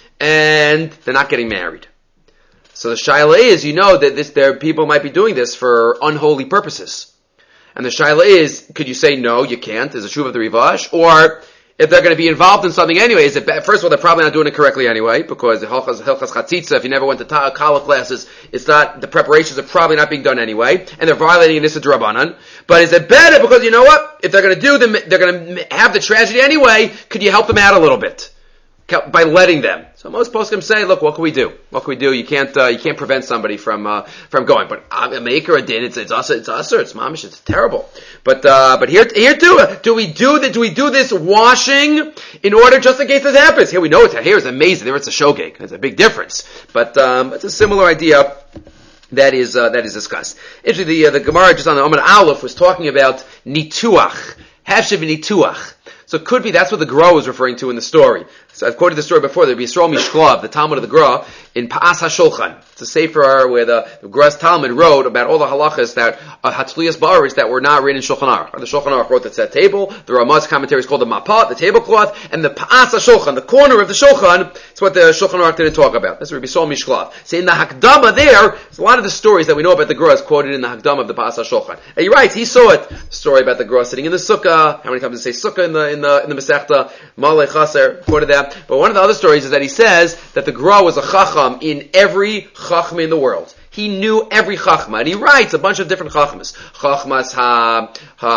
And they're not getting married. So the shaila is, you know that this, there, people might be doing this for unholy purposes. And the shaila is, could you say no, you can't, is a shuv of the Rivash? Or, if they're going to be involved in something anyway, is it, first of all, they're probably not doing it correctly anyway, because the Hilchas Chatzitza, if you never went to ta- Kala classes, it's not, the preparations are probably not being done anyway, and they're violating an Issa D'Rabbanan. But is it better because, you know what, if they're going to do them, they're going to have the tragedy anyway, could you help them out a little bit? By letting them. So most poskim say, look, what can we do? What can we do? You can't, uh, you can't prevent somebody from, uh, from going. But a maker a din, it's, it's us, it's us, it's mamish, it's terrible. But, uh, but here, here too, do we do the, do we do this washing in order just in case this happens? Here we know it's, here it's amazing. There it's a shogeg. It's a big difference. But, um, it's a similar idea that is, uh, that is discussed. Actually, the, uh, the Gemara just on the Amud Aleph was talking about nituach. Hefshev nituach. So it could be that's what the Gra was referring to in the story. So I've quoted the story before. There'd be Yisrael Mishklav, the Talmud of the Gra, in Pa'as HaShulchan. It's a sefer where the, the Gra's Talmud wrote about all the halachas that uh, Hatzliyas Ba'aris that were not written in Shulchan Aruch. The Shulchan Aruch wrote that table. The Ramah's commentary is called the Mapah, the tablecloth, and the Pa'as HaShulchan, the corner of the Shulchan. It's what the Shulchan Aruch didn't talk about. That's Rabbi Yisrael Mishklav. So in the Hakdama there, there's a lot of the stories that we know about the Gra is quoted in the Hakdama of the Pa'as HaShulchan. And he writes, he saw it. The story about the Gra sitting in the Sukkah. How many times does it say Sukkah in the in the in the Masechta? Malei Chaser quoted that. But one of the other stories is that he says that the Gra was a Chacham in every Chachma in the world. He knew every Chachma, and he writes a bunch of different Chachmas. Chachmas ha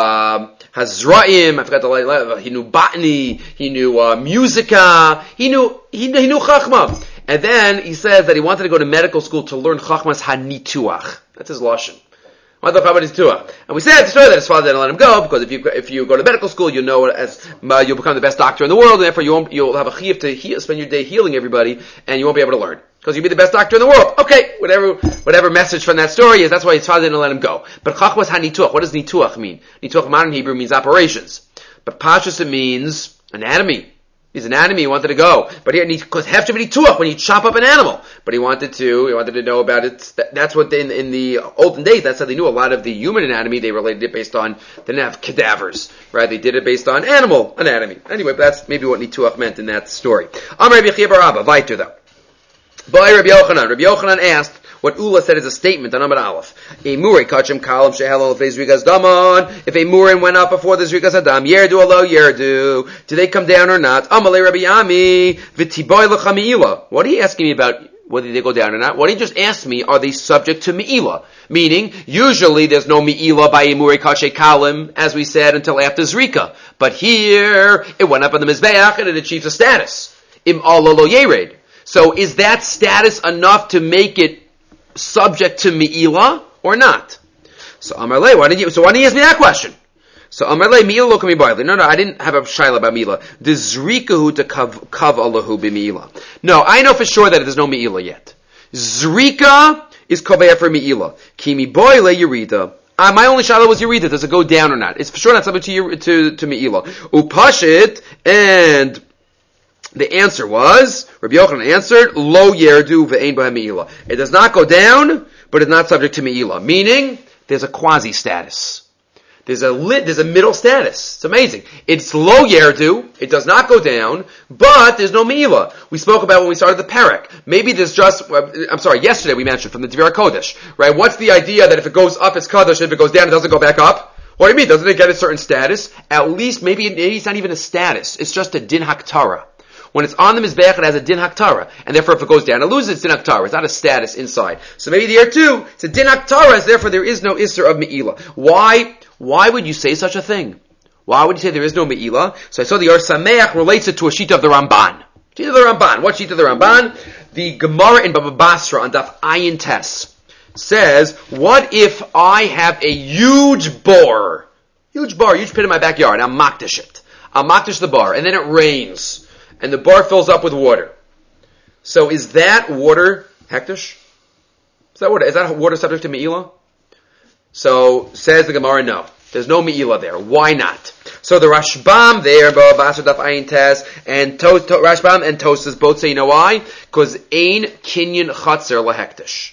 ha Hazraim. I forgot the letter. He knew botany. He knew uh, musica. He knew he, he knew Chachma. And then he says that he wanted to go to medical school to learn Chachmas hanituach. That's his lashon. And we said at the story that his father didn't let him go because if you if you go to medical school, you know as uh, you'll become the best doctor in the world, and therefore you won't, you'll have a chiyuv to heal, spend your day healing everybody, and you won't be able to learn because you'll be the best doctor in the world. Okay, whatever whatever message from that story is, that's why his father didn't let him go. But chachmas hanituach, what does nituach mean? Nituach modern Hebrew means operations, but pashtus it means anatomy. His anatomy, he wanted to go. But he, because hefsher v'nituach, when you chop up an animal. But he wanted to, he wanted to know about it. That's what, in, in the olden days, that's how they knew a lot of the human anatomy. They related it based on, they didn't have cadavers, right? They did it based on animal anatomy. Anyway, that's maybe what nituach meant in that story. Amar Rabbi Chia bar Abba, weiter though. By Rabbi Yochanan. Rabbi Yochanan asked what Ula said is a statement on Amar Aleph. A Murei kachem kalam shehalal if zrikas daman. If a Murin went up before the zrikas adam, yerdu alo yerdu. Do they come down or not? Amalei Rabbi Yami v'tiboy lecha meila. What are you asking me about? Whether they go down or not? What he just asked me, are they subject to meila? Meaning, usually there's no meila by a Murei kachem kalim, as we said, until after zrika. But here, it went up on the mizbeach and it achieves a status. Im Allah lo yered. So is that status enough to make it subject to meila or not? So Amarle, why did you? So why didn't you ask me that question? So Amarle, meila lo kami barley. No, no, I didn't have a shaila about meila. The zrikahu to kav kav allahu b'meila. No, I know for sure that there's no meila yet. Zrika is koveya for meila. Kimi boile yerida. Uh, my only shaila was yerida. Does it go down or not? It's for sure not subject to to to meila. Upashit, and the answer was, Rabbi Yochanan answered, Lo yerdu ve'ein b'hem me'ila. It does not go down, but it's not subject to me'ila. Meaning, there's a quasi status. There's a lit, there's a middle status. It's amazing. It's lo yerdu, it does not go down, but there's no me'ila. We spoke about when we started the parak. Maybe there's just, I'm sorry, yesterday we mentioned from the Dvira Kodesh, right? What's the idea that if it goes up, it's Kodesh, if it goes down, it doesn't go back up? What do you mean? Doesn't it get a certain status? At least, maybe, maybe it's not even a status. It's just a din haktara. When it's on the Mizbeach, it has a din haktara. And therefore, if it goes down, it loses its din haktara. It's not a status inside. So maybe there too, it's a din haktara, therefore there is no isser of me'ila. Why, why would you say such a thing? Why would you say there is no me'ila? So I saw the Or Sameach relates it to a sheet of the Ramban. Sheet of the Ramban. What sheet of the Ramban? The Gemara in Baba Basra on Daf Ayin Tes says, what if I have a huge bar, huge bar, huge pit in my backyard, I'm makdish it. I'm makdish the bar, and then it rains. And the bar fills up with water. So is that water hektish? Is that water, is that water subject to me'ila? So, says the Gemara, no. There's no me'ila there. Why not? So the Rashbam there, Basar Daf Ayin Tes, and to, to, Rashbam and Tosas both say, you know why? Because Ein Kinyan Chatzer LaHektish.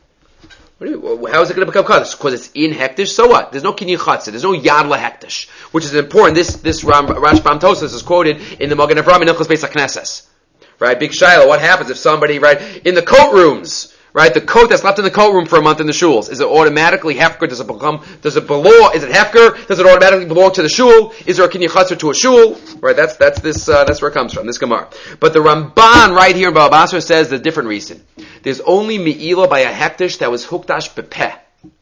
How is it going to become kaddish? Because it's in hektish. So what? There's no kinyan chatzah. There's no yad lahektish, which is important. This this Ram, Rashbam Tosas is quoted in the Magen Avraham in Hilchos Beis HaKnesses. Right? Big Shiloh. What happens if somebody, right, in the coat rooms, right, the coat that's left in the coat room for a month in the shuls, is it automatically hefker? Does it become? Does it belong? Is it hefker? Does it automatically belong to the shul? Is there a kinyan chatzah to a shul? Right? That's that's this. Uh, that's where it comes from. This Gemara. But the Ramban right here in Baba Basra says the different reason. There's only me'ila by a hektish that was hukdash bepeh,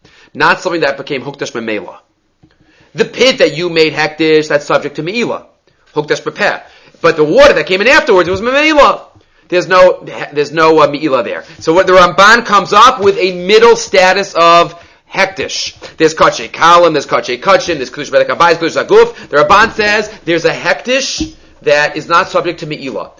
not something that became hukdash memela. The pit that you made hektish, that's subject to me'ila, hukdash bepeh. But the water that came in afterwards, it was memela. There's no, there's no uh, me'ila there. So what the Ramban comes up with a middle status of hektish. There's kachay kalim, there's kachay kachin, there's kudush bedek abayis, kudush zaguf. The Ramban says there's a hektish that is not subject to me'ila.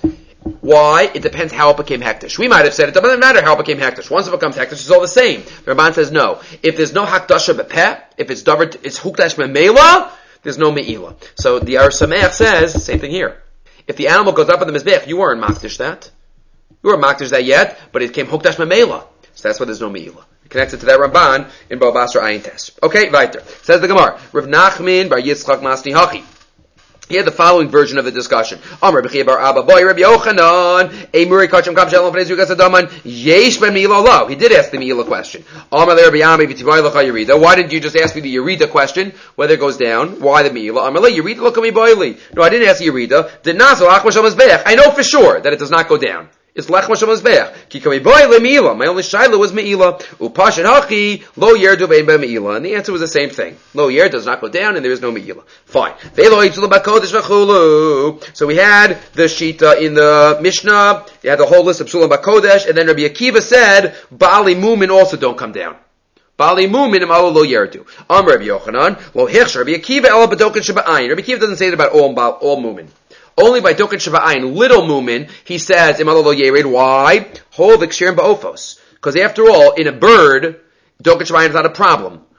Why? It depends how it became hektish. We might have said it doesn't matter how it became hektish. Once it becomes hektish, it's all the same. The Ramban says no. If there's no hakdasha bepeh, if it's davar, it's hukdash memela, there's no me'ila. So the Ar Sameach says, same thing here. If the animal goes up on the mizbech, you weren't makdish that. You weren't makdish that yet, but it came hukdash memela. So that's why there's no me'ila. Connected to that Ramban in Baba Basra Ayin Tes. Okay, weiter. Says the Gemara, Rav Nachman bar Yitzchak Masni Hachi. He had the following version of the discussion. Amar B'chia bar Abba, boy, Rabbi Yochanan, a Muri Kachem Kav Shalom Fnei Zugas Adaman, Yesh Ben Me'ila Lo. He did ask the Me'ila question. Amar Le Rabbi Yami B'tivai L'cha Yerida. Why didn't you just ask me the Yerida question, whether it goes down? Why the Me'ila? Amar Le Yerida L'ka Mi Boili. No, I didn't ask the Yerida. Did not, so Achma Shal Mizbeach. I know for sure that it does not go down. It's lechma shel mizbeach. Ki kami boy le meila. My only shaila was meila. Upashin hachi lo yerdu ve'en ba meila. And the answer was the same thing. Lo yer does not go down, and there is no meila. Fine. Ve'lo yitzul bakodesh v'chulu. So we had the shita in the Mishnah. You had the whole list of psulam bakodesh, and then Rabbi Akiva said Bali Mumin also don't come down. Bali Mumin im alo lo yerdu. Am Rabbi Yochanan lo hichsh Rabbi Akiva ela badoken sheba'ayin. Rabbi Akiva doesn't say it about all all Mumin. Only by Doken Shava'ayin, little Mumin, he says, Imalo lo yered. Why? Hol v'kshirim ba'ofos. Because after all, in a bird, Doken Shava'ayin is not a problem.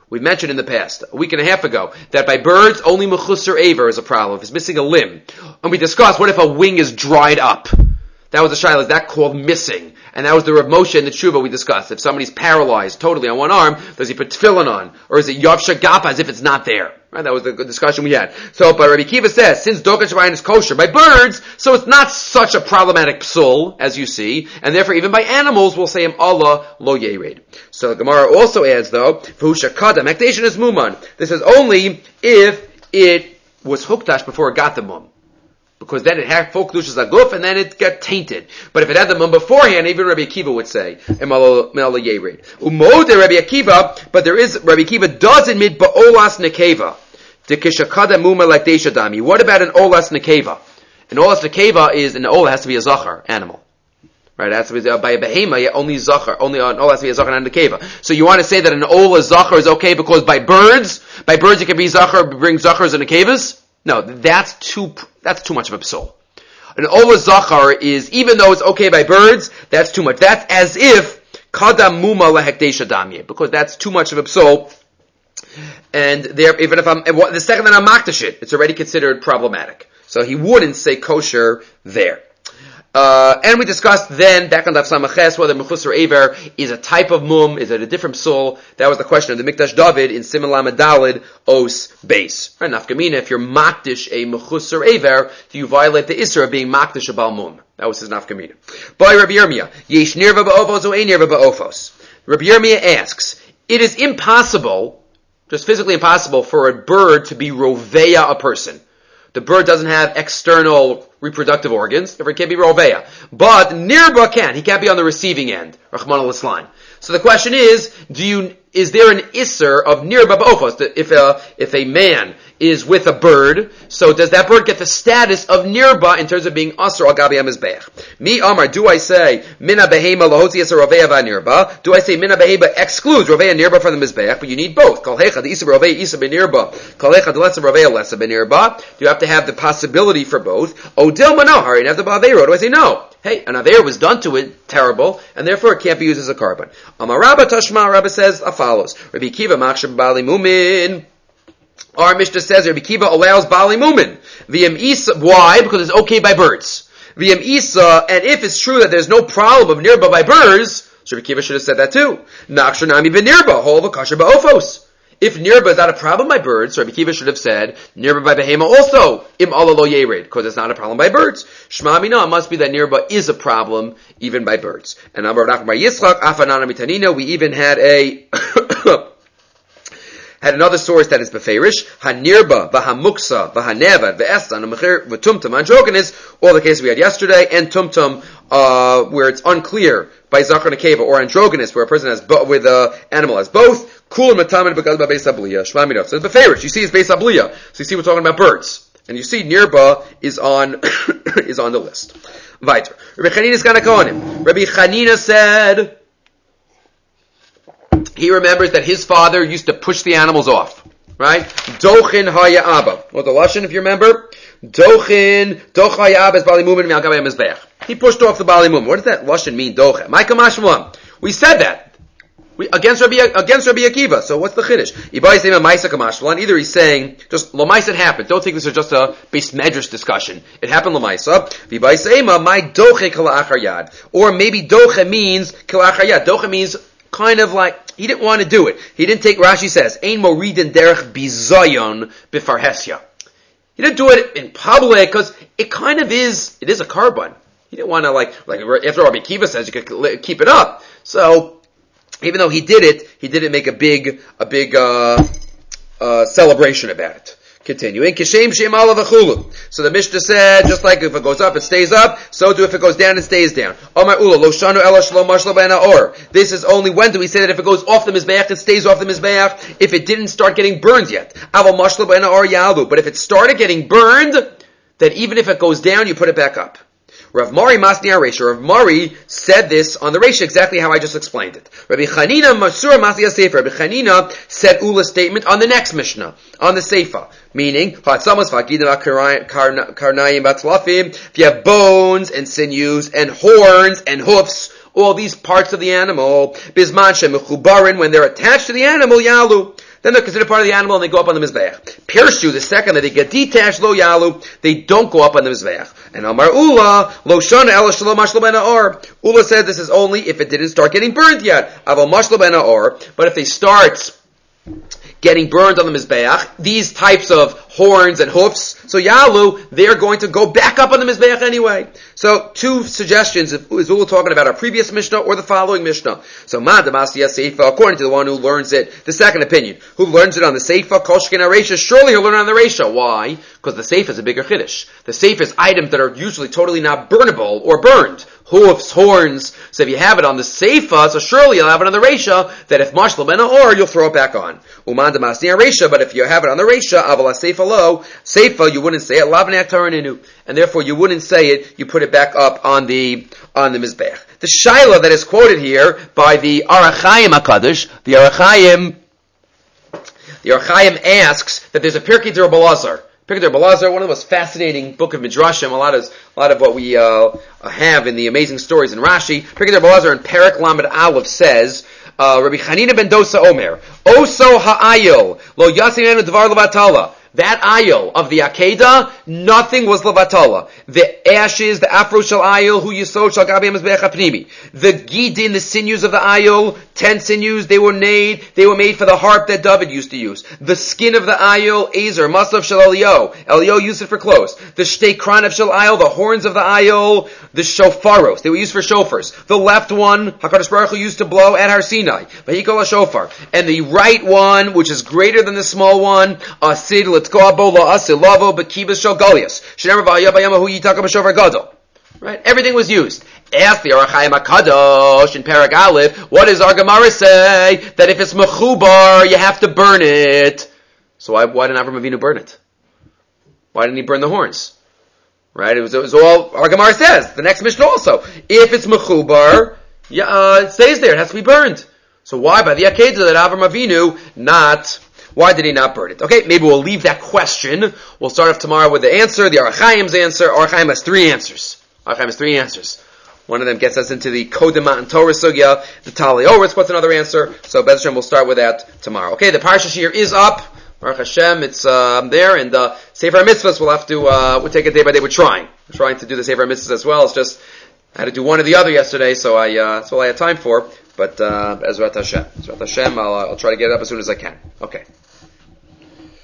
We mentioned in the past, a week and a half ago, that by birds, only mechusar aver is a problem, if it's missing a limb. And we discussed, what if a wing is dried up? That was the shayla, is that called missing? And that was the Rav Moshe in the tshuva we discussed. If somebody's paralyzed totally on one arm, does he put tefillin on? Or is it yav shagapa as if it's not there? Right? That was the good discussion we had. So, but Rabbi Kiva says, since doken shabayin is kosher by birds, so it's not such a problematic psul, as you see, and therefore even by animals, we'll say him Allah lo yered. So the Gemara also adds though, v'hu shakada, makdeshin is muman. This is only if it was huktash before it got the mum. Because then it had full kedushas aguf, and then it got tainted. But if it had the mum beforehand, even Rabbi Akiva would say, Umode Rabbi Akiva, but there is, Rabbi Akiva does admit ba'olas nekeva, the kishakada muma like deshadami. What about an olas nekeva? An olas nekeva is, an ola has to be a zachar, animal. Right, it has to be, uh, by a behema, yeah, only zachar, only an ola has to be a zachar and a nekeva. So you want to say that an ola zachar is okay because by birds, by birds it can be zachar, bring zachars and nekevas? No, that's too, that's too much of a psul. An ola zachar is, even though it's okay by birds, that's too much. That's as if kadam muma lehekdesh adamye, because that's too much of a psul. And there, even if I'm, the second that I'm makdash it, it's already considered problematic. So he wouldn't say kosher there. Uh, and we discussed then, back on Daf Samaches, whether Mechusar Aver is a type of mum, is it a different psul? That was the question of the Mikdash David in Siman Lamed Daled Os Beis. Right, Nafkamina, if you're makdish a Mechusar Aver, do you violate the Isra of being makdish a Bal Mum? That was his Nafkamina. By Rabbi Yirmiyah, Yesh Nirva Ba'ofos O Ein Nirva Ba'ofos. Rabbi Yirmiyah asks, it is impossible, just physically impossible, for a bird to be roveya a person. The bird doesn't have external reproductive organs, therefore it can't be roveya. But nirba can. He can't be on the receiving end. Rachmana litzlan. So the question is, do you, is there an isser of nirba ba'ofos? If a, if a man is with a bird, so does that bird get the status of nirba in terms of being asr al gabi hamizbeach? Mi amar, do I say, mina behema lahotzi yasser roveya v'nirba? Do I say mina behema excludes roveya and nirba from the mizbeach? But you need both. Kol hecha, the isa roveya isa benirba. Kol hecha, the lesser roveya lesser benirba. You have to have the possibility for both. Odil manohar, and have the ba'avero. Do I say no? Hey, an aver was done to it, terrible, and therefore it can't be used as a carbon. Amar Rabba Tashma, Rabba says as follows. Rabbi Kiva machshir bali mumin. Our Mishnah says Rabbi Kiva allows bali mumin. V'yem isa, why? Because it's okay by birds. V'yem isa, and if it's true that there's no problem of nirba by birds, so Rabbi Kiva should have said that too. Nachshir nami v'nirba, hol v'kasher ba'ofos. If nirba is not a problem by birds, Rabbi Kiva should have said, nirba by behema also, im Allah lo yered, because it's not a problem by birds. Shma mina, it must be that nirba is a problem, even by birds. And Amar Nachman bar Yitzchak, afanana mitanina, we even had a, had another source that is beferish, hanirba, v'hamuksa, v'hanevad, v'estan, v'mechir, v'tumtum, androgenes, all the cases we had yesterday, and tumtum, uh, where it's unclear, by zachar nekeva, or androgynous, where a person has, bo- with an animal has both, Kul matamin because of beis abliya. Shma mirov. So it's beferish. You see, it's beis abliya. So you see, we're talking about birds, and you see, nirba is on is on the list. Weiter. Rabbi Chanina is gonna go on him. Rabbi Chanina said he remembers that his father used to push the animals off. Right? Dochin haya abba. What the lashon, if you remember? Dochin doch haya abba is bali mumin mi'al mizbeach. He pushed off the bali mumin. What does that lashon mean? Dochin. Ma'ika mashmuam. We said that. We, against Rabbi against Rabbi Akiva. So what's the chiddush? Either he's saying just lamaisa it happened. Don't think this is just a base medrash discussion. It happened lamaisa. My doche kalachar yad, or maybe doche means kalachar yad. Doche means kind of like he didn't want to do it. He didn't take. Rashi says ein moridin derech bizayon bifarhesya. He didn't do it in public because it kind of is. It is a carbon. He didn't want to like like after Rabbi Akiva says you could keep it up. So. Even though he did it, he didn't make a big, a big, uh, uh, celebration about it. Continuing, Kishem Shem Allah v'chulu. So the Mishnah said, just like if it goes up, it stays up, so do if it goes down, it stays down. Omar Ula, Lo Shanu Ela Shalom Mashla B'ana Or. This is only when do we say that if it goes off the Mizbeach, it stays off the Mizbeach, if it didn't start getting burned yet. Aval Mashla B'ana Or Yalu. But if it started getting burned, then even if it goes down, you put it back up. Rav Mari Masni Aresha. Rav Mari said this on the Resha exactly how I just explained it. Rabbi Chanina Masur Masni Sefer. Rabbi Chanina said Ula's statement on the next Mishnah, on the Seifa, meaning if you have bones and sinews and horns and hoofs, all these parts of the animal, bisman shemechubarin, when they're attached to the animal, yalu. then they're considered part of the animal and they go up on the Mizbeach. Pirshu, the second that they get detached, lo yalu, they don't go up on the Mizbeach. And Amar Ula, lo shana ela shalom mashlo ben ha'or. Ula said this is only if it didn't start getting burned yet. Aval mashlo ben ha'or. But if they start getting burned on the Mizbeach, these types of horns and hoofs, so Yalu, they're going to go back up on the Mizbeach anyway. So, two suggestions, is we're talking about our previous Mishnah or the following Mishnah. So, Ma Damasiya Seifa, according to the one who learns it, the second opinion, who learns it on the Seifa, Koshkin Aresha, surely he'll learn it on the Resha. Why? Because the Seifa is a bigger Chiddush. The Seifa is items that are usually totally not burnable or burned. Hoofs, horns. So if you have it on the Seifa, so surely you'll have it on the Resha, that if Mashla ben or you'll throw it back on. Uman Damasni Resha, but if you have it on the Resha, Avala Seifa lo, Seifa, you wouldn't say it, Lavnak Taraninu. And therefore you wouldn't say it, you put it back up on the, on the Mizbech. The Shaila that is quoted here by the Arachayim HaKadosh, the Arachayim, the Arachayim asks that there's a Pirkei de Rabbi Elazar. Pirkei de Rabbi Elazar, one of the most fascinating book of Midrashim, a lot of, a lot of what we, uh, have in the amazing stories in Rashi. Pirkei de Rabbi Elazar in Perek Lamed Aleph says, uh, Rabbi Chanina ben Dosa Omer, Oso ha'ayil, lo yasimenu dvar levatala. That ayil of the Akedah, nothing was levatala. The ashes, the afro shel ayil, hu yisod shel gabi mizbeach hapnimi. The gidin, the sinews of the ayil, ten sinews, they were made, they were made for the harp that David used to use. The skin of the ayil, Ezer, maslav shel Elio. Elio used it for clothes. The shtei kran of shel ayil, the horns of the ayil, the shofaros, they were used for shofars. The left one, HaKadosh Baruch Hu used to blow at Har Sinai. Vahikol HaShofar. And the right one, which is greater than the small one, Asid L'tkoa La Asid Lavo Bekibas Shel Golias. Shenemar V'ayah Bayama Hu Yitaka B'Shofar Gadol. Right? Everything was used. Ask the Arachayim HaKadosh in Perek Aleph, what does our Gemara say? That if it's mechubar, you have to burn it. So why, why didn't Avram Avinu burn it? Why didn't he burn the horns? Right? It was, it was all, our Gemara says, the next Mishnah also, if it's mechubar, yeah, uh, it stays there, it has to be burned. So why by the Akedah that Avram Avinu not, why did he not burn it? Okay, maybe we'll leave that question. We'll start off tomorrow with the answer, the Arachayim's answer. Arachayim has three answers. Arachayim has three answers. One of them gets us into the Kodem Matan Torah Sugya, the Tali Oritz, what's another answer? So Bez Hashem, we'll start with that tomorrow. Okay, the Parsha Shir is up. Baruch Hashem, it's um, there, and uh, Sefer Mitzvahs we'll have to, uh, we'll take it day by day. We're trying. We're trying to do the Sefer Mitzvahs as well. It's just, I had to do one or the other yesterday, so I, uh, that's all I had time for. But, uh, Ezrat Hashem. Ezrat Hashem, I'll, uh, I'll try to get it up as soon as I can. Okay.